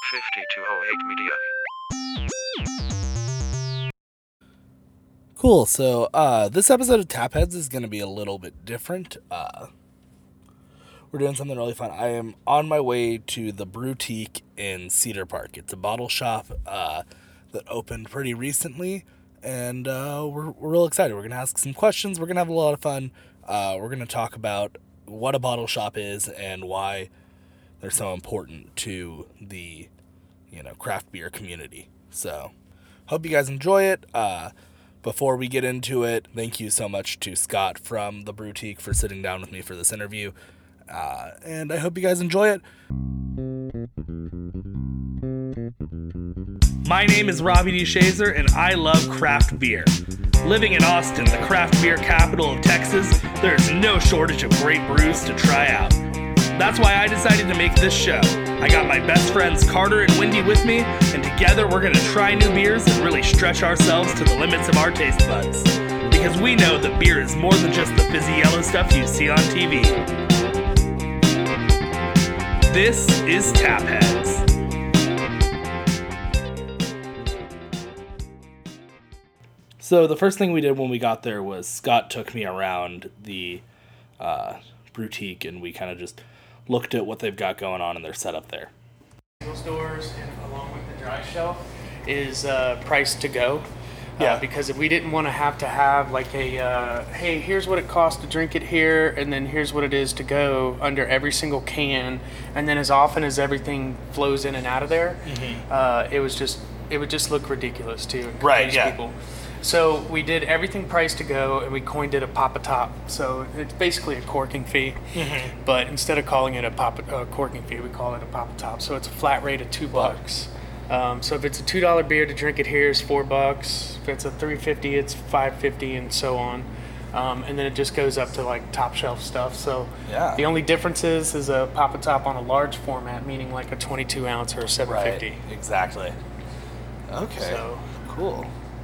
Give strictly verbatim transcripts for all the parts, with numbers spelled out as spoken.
fifty-two oh eight Media. Cool. So uh, this episode of Tap Heads is going to be a little bit different. Uh, we're doing something really fun. I am on my way to the Brewtique in Cedar Park. It's a bottle shop uh, that opened pretty recently, and uh, we're, we're real excited. We're going to ask some questions. We're going to have a lot of fun. Uh, we're going to talk about what a bottle shop is and why they're so important to the, you know, craft beer community. So hope you guys enjoy it. Uh, Before we get into it, thank you so much to Scott from the Brewtique for sitting down with me for this interview. Uh, and I hope you guys enjoy it. My name is Robbie D. Shazer, and I love craft beer. Living in Austin, the craft beer capital of Texas, there is no shortage of great brews to try out. That's why I decided to make this show. I got my best friends Carter and Wendy with me, and together we're going to try new beers and really stretch ourselves to the limits of our taste buds. Because we know that beer is more than just the fizzy yellow stuff you see on T V. This is Tap Heads. So the first thing we did when we got there was Scott took me around the uh, Brewtique, and we kind of just looked at what they've got going on in their setup there. Stores and along with the dry shelf is uh, price to go. Yeah. Uh, because if we didn't want to have to have like a, uh, hey, here's what it costs to drink it here, and then here's what it is to go under every single can, and then as often as everything flows in and out of there, mm-hmm. uh, it was just, it would just look ridiculous to confuse right, yeah. people. So we did everything price to go, and we coined it a pop-a-top. So it's basically a corking fee, mm-hmm. but instead of calling it a pop uh, corking fee, we call it a pop-a-top. So it's a flat rate of two bucks. Um, so if it's a two dollar beer to drink it here, it's four bucks. If it's a three fifty, it's five fifty, and so on. Um, and then it just goes up to like top shelf stuff. So yeah. The only difference is is a pop-a-top on a large format, meaning like a twenty-two ounce or a seven fifty. Right. Exactly. Okay. So cool.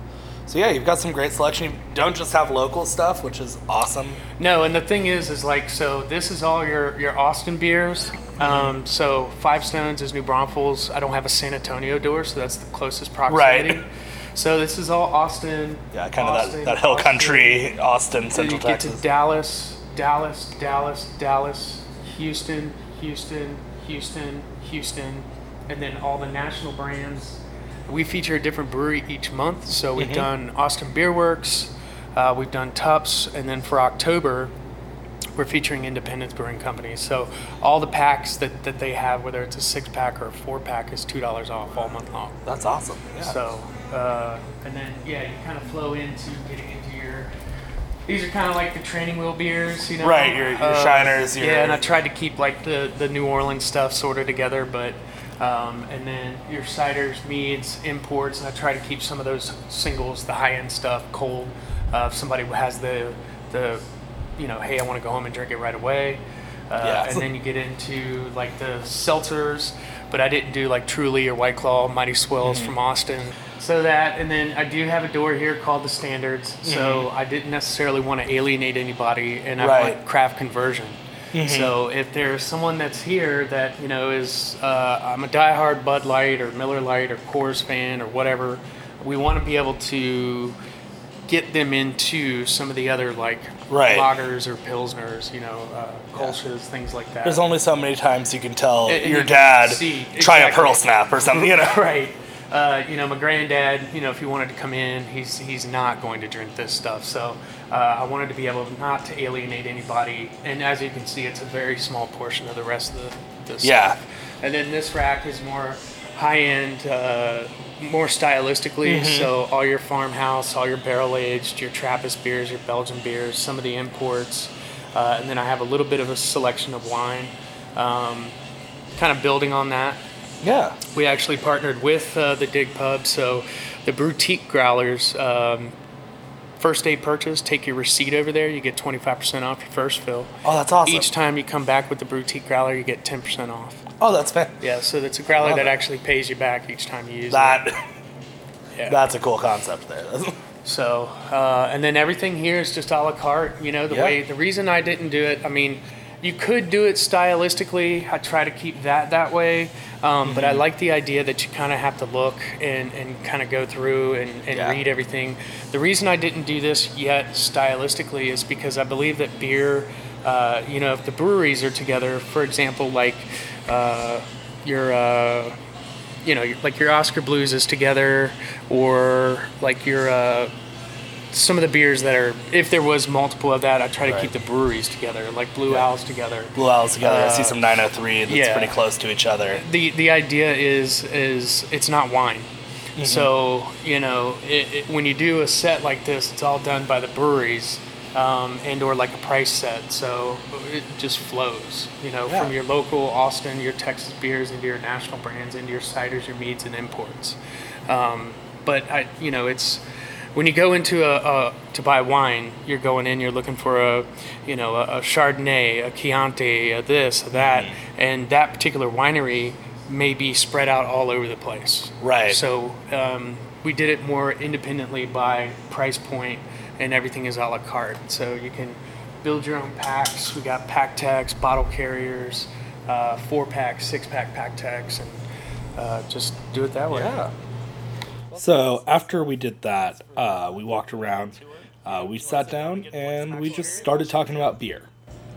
So yeah, you've got some great selection. You don't just have local stuff, which is awesome. No, and the thing is, is like, so this is all your, your Austin beers. Mm-hmm. Um, so Five Stones is New Braunfels. I don't have a San Antonio door, so that's the closest proximity. Right. So this is all Austin. Yeah, kind of Austin, that, that hill Austin. country, Austin, Central Then you Texas. get to Dallas, Dallas, Dallas, Dallas, Houston, Houston, Houston, Houston, and then all the national brands. We feature a different brewery each month, so we've mm-hmm. done Austin Beer Works, uh, we've done Tups, and then for October, we're featuring Independence Brewing Company. So all the packs that, that they have, whether it's a six-pack or a four-pack, is two dollars off all month long. That's awesome. Yeah. So, uh, and then, yeah, you kind of flow into getting into your, these are kind of like the training wheel beers, you know? Right, your, your uh, shiners. Your... Yeah, and I tried to keep like the, the New Orleans stuff sort of together, but... Um, and then your ciders, meads, imports, and I try to keep some of those singles, the high-end stuff, cold. Uh, if somebody has the, the, you know, hey, I want to go home and drink it right away. Uh, yeah. And then you get into, like, the seltzers, but I didn't do, like, Truly or White Claw, Mighty Swells mm-hmm. from Austin. So that, and then I do have a door here called the Standards, mm-hmm. so I didn't necessarily want to alienate anybody, and I right. want craft conversion. Mm-hmm. So if there's someone that's here that, you know, is, uh, I'm a diehard Bud Light or Miller Lite or Coors fan or whatever, we want to be able to get them into some of the other, like, right. lagers or pilsners, you know, uh, Kolsch's, yeah. things like that. There's only so many times you can tell and, and your you dad, see, try exactly. a Pearl Snap or something, you know. Right. Uh, you know, my granddad, you know, if he wanted to come in, he's he's not going to drink this stuff. So uh, I wanted to be able not to alienate anybody. And as you can see, it's a very small portion of the rest of the, the yeah. stuff. And then this rack is more high-end, uh, more stylistically. Mm-hmm. So all your farmhouse, all your barrel-aged, your Trappist beers, your Belgian beers, some of the imports. Uh, and then I have a little bit of a selection of wine, um, kind of building on that. Yeah. We actually partnered with uh, the Dig Pub, so the Brewtique Growlers, um, first day purchase, take your receipt over there, you get twenty-five percent off your first fill. Oh, that's awesome. Each time you come back with the Brewtique Growler, you get ten percent off. Oh, that's fair. Yeah, so that's a growler that actually pays you back each time you use that, it. Yeah. That's a cool concept there. So, uh, and then everything here is just a la carte, you know, the yeah. way, the reason I didn't do it, I mean, you could do it stylistically. I try to keep that that way. Um, mm-hmm. But I like the idea that you kind of have to look and, and kind of go through and, and yeah. read everything. The reason I didn't do this yet stylistically is because I believe that beer, uh, you know, if the breweries are together, for example, like uh, your, uh, you know, like your Oscar Blues is together, or like your, uh, some of the beers that are, if there was multiple of that, I try to right. keep the breweries together, like Blue yeah. Owls together. Blue Owls together. Uh, I see some nine oh three that's yeah. pretty close to each other. The the idea is is it's not wine. Mm-hmm. So, you know, it, it, when you do a set like this, it's all done by the breweries um, and or like a price set. So it just flows, you know, yeah. from your local Austin, your Texas beers into your national brands, into your ciders, your meads, and imports. Um, but, I, you know, it's... When you go into a, a to buy wine, you're going in, you're looking for a, you know, a, a Chardonnay, a Chianti, a this, a that, mm-hmm. and that particular winery may be spread out all over the place. Right. So um, we did it more independently by price point, and everything is a la carte. So you can build your own packs. We got pack techs, bottle carriers, uh, four pack, six pack pack techs, and uh, just do it that way. Yeah. So after we did that, uh, we walked around, uh, we sat down, and we just started talking about beer.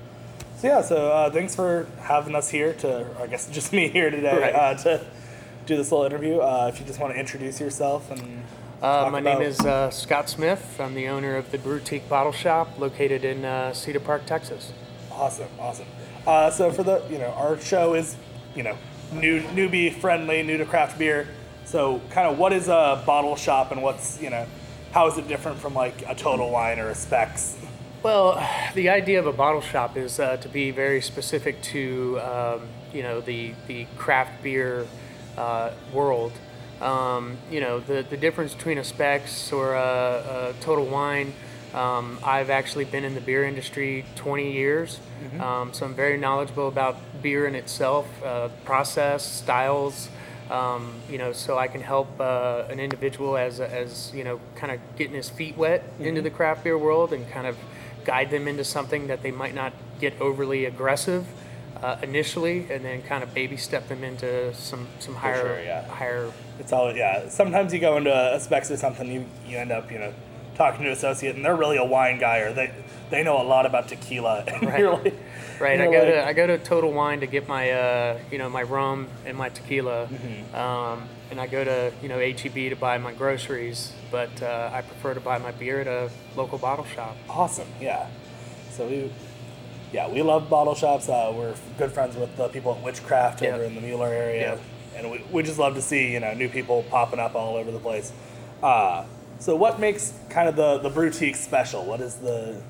So yeah, so uh, thanks for having us here to, or I guess just me here today, right. uh, to do this little interview. Uh, if you just want to introduce yourself and uh, My about... name is uh, Scott Smith. I'm the owner of the Brewtique Bottle Shop located in uh, Cedar Park, Texas. Awesome, awesome. Uh, so for the, you know, our show is, you know, new newbie friendly, new to craft beer. So kind of what is a bottle shop and what's, you know, how is it different from like a Total Wine or a Specs? Well, the idea of a bottle shop is uh, to be very specific to, um, you know, the, the craft beer uh, world. Um, you know, the, the difference between a Specs or a, a Total Wine, um, I've actually been in the beer industry twenty years. Mm-hmm. Um, so I'm very knowledgeable about beer in itself, uh, process, styles. Um, you know, so I can help uh, an individual as, as you know, kind of getting his feet wet mm-hmm. into the craft beer world and kind of guide them into something that they might not get overly aggressive uh, initially, and then kind of baby step them into some, some higher, sure, yeah. higher. It's all, yeah. Sometimes you go into a Specs or something, you, you end up, you know, talking to an associate, and they're really a wine guy, or they they know a lot about tequila. And right. You're like, right. You're I go like, to I go to Total Wine to get my uh, you know my rum and my tequila, mm-hmm. um, and I go to you know H E B to buy my groceries. But uh, I prefer to buy my beer at a local bottle shop. Awesome. Yeah. So we, yeah, we love bottle shops. Uh, we're good friends with the people at Witchcraft yep. over in the Mueller area, yep. and we we just love to see you know new people popping up all over the place. Uh, So what makes kind of the, the Brewtique special? What is the,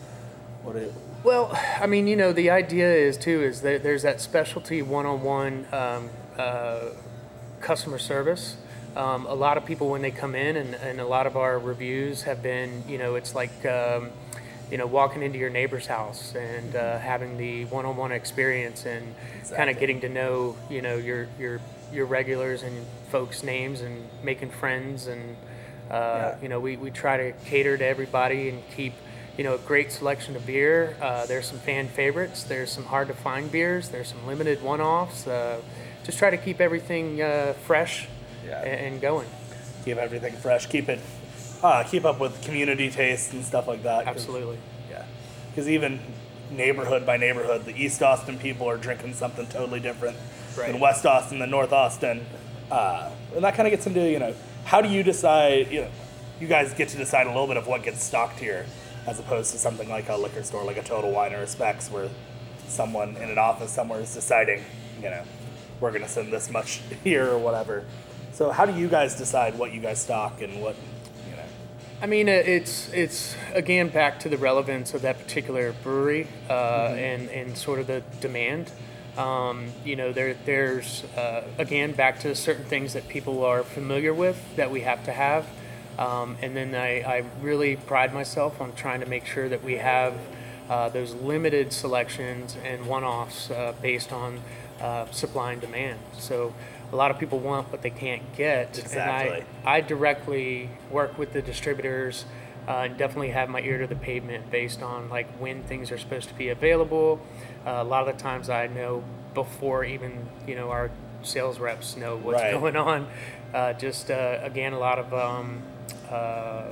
what is... Well, I mean, you know, the idea is, too, is that there's that specialty one-on-one um, uh, customer service. Um, a lot of people, when they come in, and, and a lot of our reviews have been, you know, it's like, um, you know, walking into your neighbor's house and uh, having the one-on-one experience and exactly. kind of getting to know, you know, your, your, your regulars and folks' names and making friends and... Uh, yeah. You know, we, we try to cater to everybody and keep, you know, a great selection of beer. Uh, there's some fan favorites. There's some hard to find beers. There's some limited one-offs. Uh, just try to keep everything uh, fresh yeah. and, and going. Keep everything fresh. Keep it, uh, keep up with community tastes and stuff like that. Absolutely. Yeah. Because even neighborhood by neighborhood, the East Austin people are drinking something totally different right. than West Austin, than North Austin. Uh, and that kind of gets into, you know, how do you decide, you know, you guys get to decide a little bit of what gets stocked here as opposed to something like a liquor store, like a Total Wine or a Specs, where someone in an office somewhere is deciding, you know, we're going to send this much here or whatever. So how do you guys decide what you guys stock and what, you know? I mean, it's, it's again, back to the relevance of that particular brewery uh, mm-hmm. and, and sort of the demand. Um, you know, there, there's, uh, again, back to certain things that people are familiar with that we have to have. Um, and then I, I really pride myself on trying to make sure that we have uh, those limited selections and one-offs uh, based on uh, supply and demand. So a lot of people want what they can't get. Exactly. And I, I directly work with the distributors Uh, and definitely have my ear to the pavement based on like when things are supposed to be available. Uh, a lot of the times I know before even you know our sales reps know what's Right. going on. Uh, just uh, again, a lot of um, uh,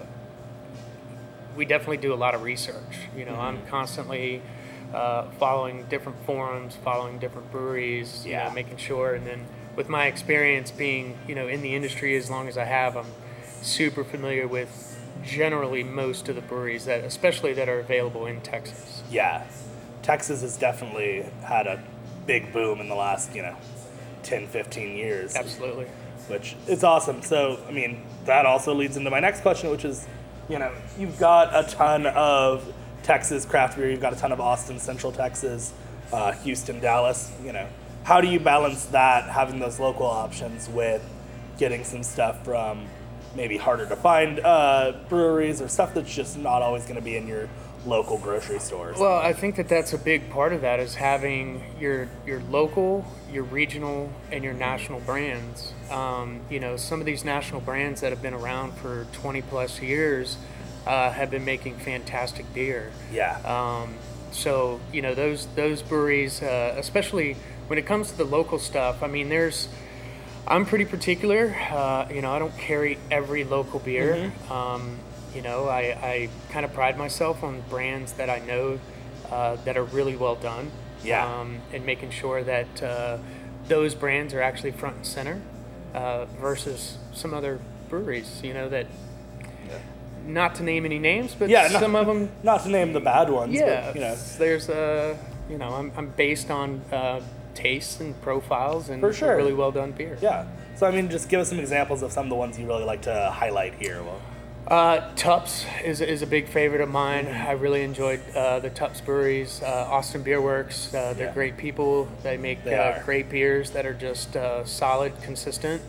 we definitely do a lot of research. You know, mm-hmm. I'm constantly uh, following different forums, following different breweries, yeah. you know, making sure. And then with my experience being you know in the industry as long as I have, I'm super familiar with generally most of the breweries that especially that are available in Texas. Yeah. Texas has definitely had a big boom in the last, you know, ten, fifteen years. Absolutely. Which is awesome. So, I mean, that also leads into my next question, which is, you know, you've got a ton of Texas craft beer, you've got a ton of Austin, Central Texas, uh, Houston, Dallas, you know. How do you balance that, having those local options with getting some stuff from maybe harder to find uh, breweries or stuff that's just not always going to be in your local grocery stores? Well, I think that that's a big part of that is having your your local, your regional, and your national brands. Um, you know, some of these national brands that have been around for twenty plus years uh, have been making fantastic beer. Yeah. Um, so, you know, those, those breweries, uh, especially when it comes to the local stuff, I mean, there's I'm pretty particular. Uh, you know, I don't carry every local beer. Mm-hmm. Um, you know, I, I kind of pride myself on brands that I know uh, that are really well done. Yeah. Um, and making sure that uh, those brands are actually front and center uh, versus some other breweries, you know, that, yeah. not to name any names, but yeah, some not, of them. Not to name the bad ones. Yeah. But, you know. There's a, you know, I'm, I'm based on uh, tastes and profiles and For sure. really well done beer. Yeah. So, I mean, just give us some examples of some of the ones you really like to highlight here. Well, uh, Tups is, is a big favorite of mine. I really enjoyed uh, the Tups breweries. Uh, Austin Beer Works, uh, they're yeah. great people. They make they uh, great beers that are just uh, solid, consistent.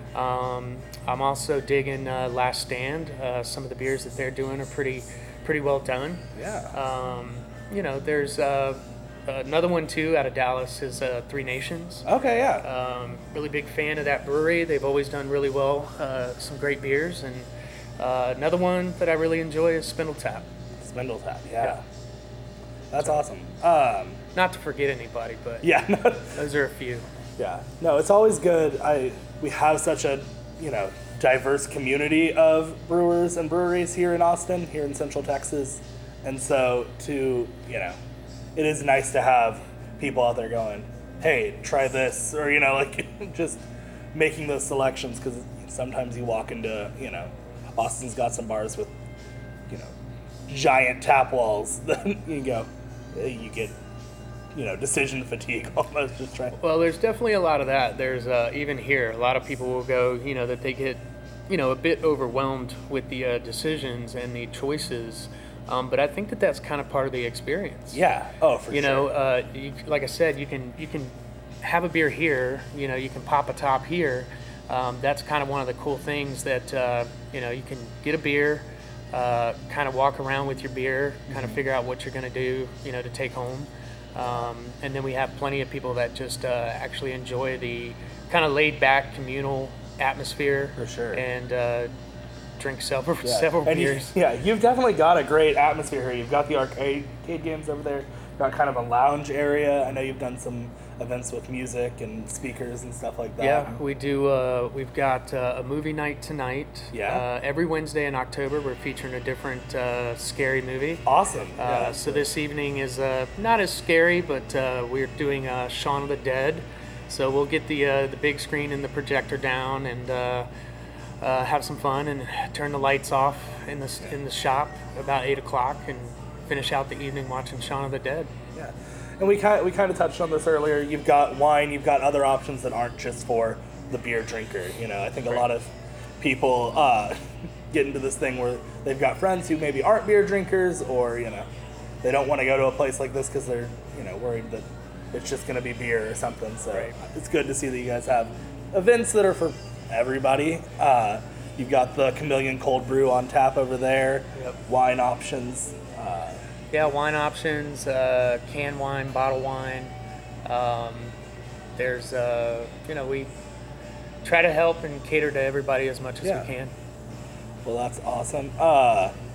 Um, I'm also digging uh, Last Stand. Uh, some of the beers that they're doing are pretty pretty well done. Yeah. Um, you know, there's... Uh, Another one, too, out of Dallas is uh, Three Nations. Okay, yeah. Um, really big fan of that brewery. They've always done really well, uh, some great beers. And uh, another one that I really enjoy is Spindle Tap. Spindle Tap, yeah. yeah. That's so, awesome. Um, not to forget anybody, but yeah, those are a few. Yeah. No, it's always good. I We have such a, you know, diverse community of brewers and breweries here in Austin, here in Central Texas. And so to, you know, it is nice to have people out there going, hey, try this, or, you know, like just making those selections, because sometimes you walk into, you know, Austin's got some bars with, you know, giant tap walls. Then you go, you get, you know, decision fatigue almost just trying. Well, there's definitely a lot of that. There's uh, even here, a lot of people will go, you know, that they get, you know, a bit overwhelmed with the uh, decisions and the choices. Um, but I think that that's kind of part of the experience. Yeah. Oh, for you sure. You know, uh, you, like I said, you can you can have a beer here. You know, you can pop a top here. Um, that's kind of one of the cool things that uh, you know you can get a beer, uh, kind of walk around with your beer, kind mm-hmm. of figure out what you're going to do. You know, to take home. Um, and then we have plenty of people that just uh, actually enjoy the kind of laid back communal atmosphere. For sure. And uh, drink several yeah. several and beers. You, yeah, you've definitely got a great atmosphere here. You've got the arcade, arcade games over there. You've got kind of a lounge area. I know you've done some events with music and speakers and stuff like that. Yeah, we do. Uh, we've got uh, a movie night tonight. Yeah. Uh, every Wednesday in October, we're featuring a different uh, scary movie. Awesome. Uh, yeah, so this evening is uh, not as scary, but uh, we're doing uh, Shaun of the Dead. So we'll get the uh, the big screen and the projector down and uh, uh, have some fun and turn the lights off in the in the shop about eight o'clock and finish out the evening watching Shaun of the Dead. Yeah. And we kind of, we kind of touched on this earlier. You've got wine, you've got other options that aren't just for the beer drinker. You know, I think right. a lot of people uh, get into this thing where they've got friends who maybe aren't beer drinkers, or you know, they don't want to go to a place like this because they're you know worried that it's just going to be beer or something. So right. it's good to see that you guys have events that are for everybody. Uh, you've got the Chameleon Cold Brew on tap over there. Yep. Wine options. Uh, Yeah, wine options, uh, canned wine, bottle wine. Um, there's, uh, you know, we try to help and cater to everybody as much as Yeah. we can. Well, that's awesome. Uh,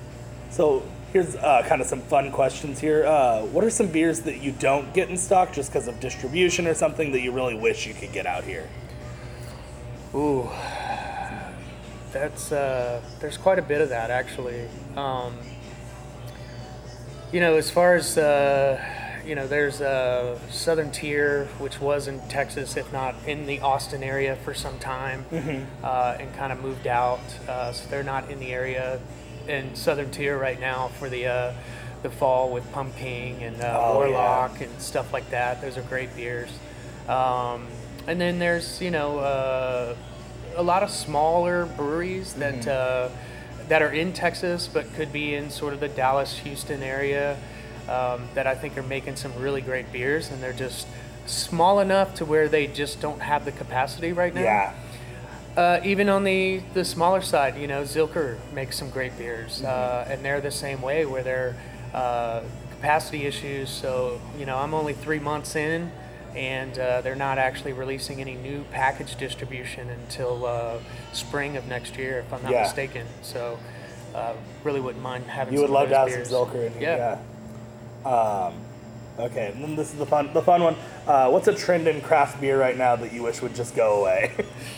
So here's uh, kind of some fun questions here. Uh, what are some beers that you don't get in stock just because of distribution or something that you really wish you could get out here? Ooh, that's uh, there's quite a bit of that actually. Um, you know, as far as uh, you know, there's uh, Southern Tier, which was in Texas, if not in the Austin area for some time, mm-hmm. uh, and kind of moved out, uh, so they're not in the area. And Southern Tier right now for the uh, the fall with Pumpkin and uh, oh, Warlock yeah. and stuff like that. Those are great beers. Um, and then there's you know uh, a lot of smaller breweries that mm-hmm. uh, that are in Texas but could be in sort of the Dallas, Houston area um, that I think are making some really great beers, and they're just small enough to where they just don't have the capacity right now. Yeah. Uh, even on the, the smaller side, you know, Zilker makes some great beers, mm-hmm. uh, and they're the same way where they're uh, capacity issues. So, you know, I'm only three months in, and uh, they're not actually releasing any new package distribution until uh, spring of next year, if I'm not yeah. mistaken. So, uh, really wouldn't mind having. You some would love of to have beers. some Zilker in here. Yeah. yeah. Um, okay, and then this is the fun the fun one. Uh, what's a trend in craft beer right now that you wish would just go away?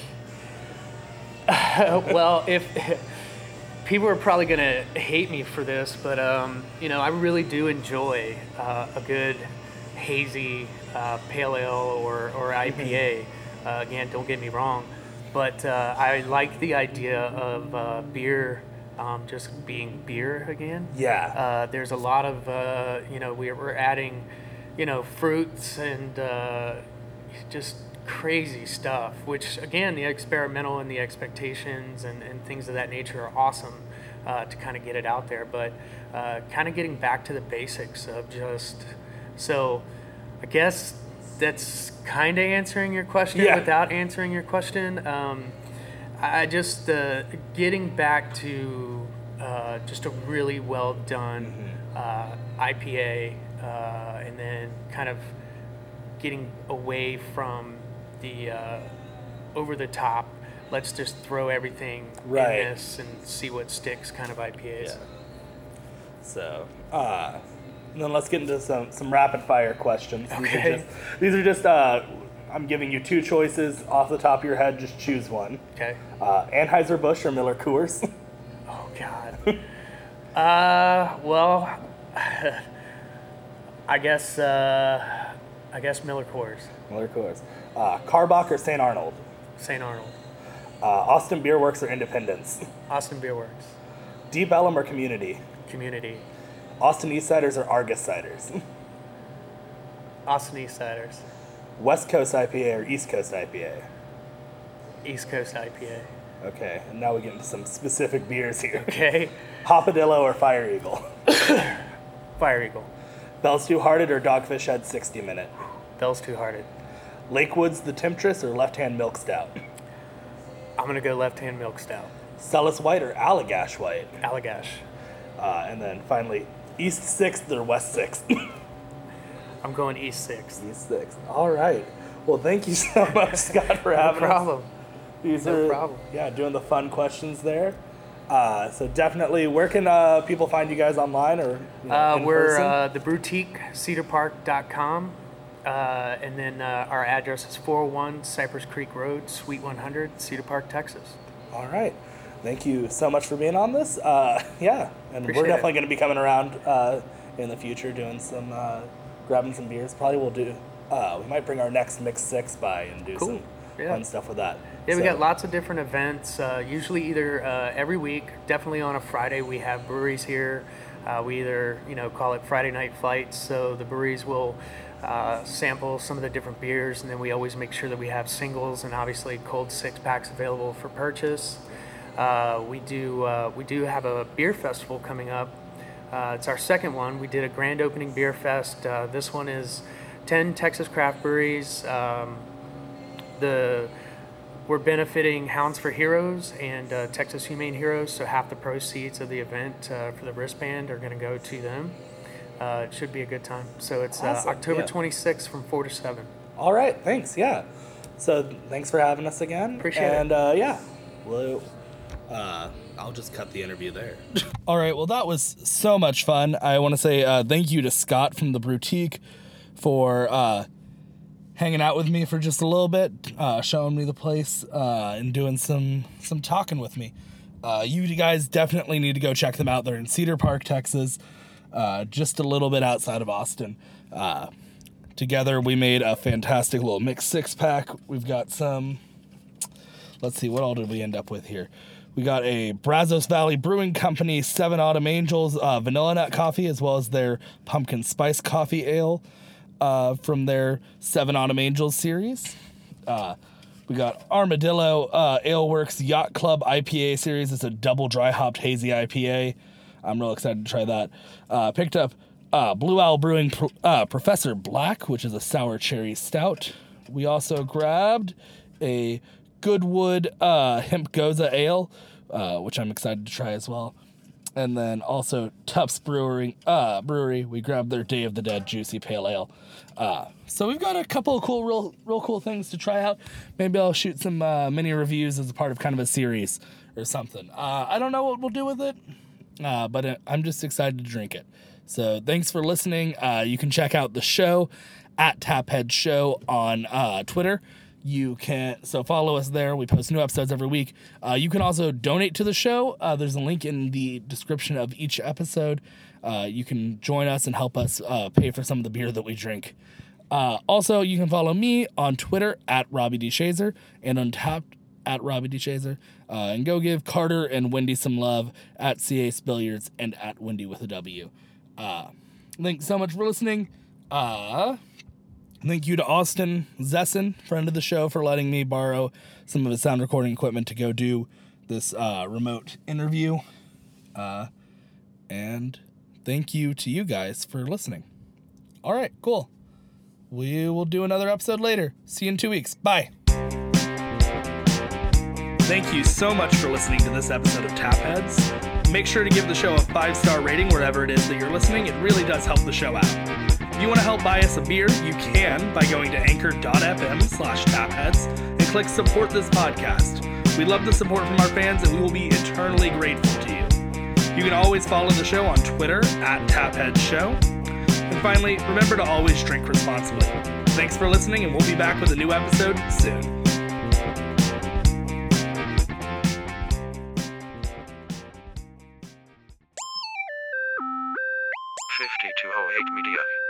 Well, if people are probably going to hate me for this, but um, you know, I really do enjoy uh, a good hazy uh, pale ale or, or I P A. Uh, again, don't get me wrong, but uh, I like the idea of uh, beer um, just being beer again. Yeah. Uh, there's a lot of uh, you know we're, we're adding you know fruits and uh, just crazy stuff, which again the experimental and the expectations and, and things of that nature are awesome uh, to kind of get it out there, but uh, kind of getting back to the basics of just so I guess that's kind of answering your question yeah. without answering your question. um, I just uh, getting back to uh, just a really well done mm-hmm. uh, I P A uh, and then kind of getting away from the uh, over the top, let's just throw everything right. in this and see what sticks kind of I P As. Yeah. So, uh, and then let's get into some, some rapid fire questions. Okay. These are just, these are just uh, I'm giving you two choices off the top of your head. Just choose one. Okay. Uh, Anheuser-Busch or Miller Coors? Oh, God. uh, well, I guess uh, I guess Miller Coors. Miller Coors. Uh, Karbach or Saint Arnold? Saint Arnold. Uh, Austin Beer Works or Independence? Austin Beer Works. Deep Ellum or Community? Community. Austin East Ciders or Argus Ciders? Austin East Ciders. West Coast I P A or East Coast I P A? East Coast I P A. Okay, and now we get into some specific beers here. Okay. Hopadillo or Fire Eagle? Fire Eagle. Bell's Two Hearted or Dogfish Head sixty minute? Bell's Two Hearted. Lakewoods The Temptress or Left Hand Milk Stout? I'm going to go Left Hand Milk Stout. Celis White or Allagash White? Allagash. Uh, and then finally, East sixth or West sixth? I'm going East sixth. East sixth. All right. Well, thank you so much, Scott, for having no problem. us. These no are, problem. Yeah, doing the fun questions there. Uh, so definitely, where can uh, people find you guys online or you know, uh, in we're person? uh, the Boutique, cedar park dot com. Uh, and then uh, our address is four oh one Cypress Creek Road, Suite one hundred, Cedar Park, Texas. All right. Thank you so much for being on this. Uh, yeah, and Appreciate we're definitely it. going to be coming around uh, in the future doing some, uh, grabbing some beers. Probably we'll do, uh, we might bring our next Mix six by and do Cool. some Yeah. fun stuff with that. Yeah, we So- got lots of different events. Uh, usually, either uh, every week, definitely on a Friday, we have breweries here. Uh, we either, you know, call it Friday night flights. So the breweries will uh, sample some of the different beers, and then we always make sure that we have singles and obviously cold six packs available for purchase. Uh, we do uh, we do have a beer festival coming up. Uh, it's our second one. We did a grand opening beer fest. Uh, this one is ten Texas craft breweries. Um, the We're benefiting Hounds for Heroes and uh, Texas Humane Heroes, so half the proceeds of the event uh, for the wristband are going to go to them. Uh, it should be a good time. So it's Awesome, uh, October yeah. twenty-sixth from four to seven. All right. Thanks. Yeah. So thanks for having us again. Appreciate it. and, uh, yeah, we'll Uh, I'll just cut the interview there. All right, well, that was so much fun. I want to say uh, thank you to Scott from the Broutique for uh, hanging out with me for just a little bit, uh, showing me the place, uh, and doing some some talking with me. Uh, you guys definitely need to go check them out. They're in Cedar Park, Texas, uh, just a little bit outside of Austin. Uh, together, we made a fantastic little mixed six-pack. We've got some... Let's see, what all did we end up with here? We got a Brazos Valley Brewing Company Seven Autumn Angels uh, vanilla nut coffee, as well as their pumpkin spice coffee ale uh, from their Seven Autumn Angels series. Uh, we got Armadillo uh, Ale Works Yacht Club I P A series. It's a double dry hopped hazy I P A. I'm real excited to try that. Uh, picked up uh, Blue Owl Brewing Pro- uh, Professor Black, which is a sour cherry stout. We also grabbed a Goodwood uh, Hemp Goza Ale, uh, which I'm excited to try as well. And then also Tufts Brewing, uh, Brewery, we grabbed their Day of the Dead Juicy Pale Ale. Uh, so we've got a couple of cool, real, real cool things to try out. Maybe I'll shoot some uh, mini reviews as a part of kind of a series or something. Uh, I don't know what we'll do with it, uh, but it, I'm just excited to drink it. So thanks for listening. Uh, you can check out the show at Taphead Show on uh, Twitter. You can, so follow us there. We post new episodes every week. Uh, you can also donate to the show. Uh, there's a link in the description of each episode. Uh, you can join us and help us uh, pay for some of the beer that we drink. Uh, also, you can follow me on Twitter at Robbie D. Shazer and on Untappd at Robbie D. Shazer. Uh, and go give Carter and Wendy some love at C A Billiards and at Wendy with a W. Uh, thanks so much for listening. Uh... Thank you to Austin Zesson, friend of the show, for letting me borrow some of his sound recording equipment to go do this uh, remote interview. Uh, and thank you to you guys for listening. All right, cool. We will do another episode later. See you in two weeks. Bye. Thank you so much for listening to this episode of Tapheads. Make sure to give the show a five-star rating wherever it is that you're listening. It really does help the show out. If you want to help buy us a beer, you can by going to anchor.fm slash tapheads and click support this podcast. We love the support from our fans and we will be eternally grateful to you. You can always follow the show on Twitter at tapheadshow. And finally, remember to always drink responsibly. Thanks for listening and we'll be back with a new episode soon. fifty-two oh eight Media.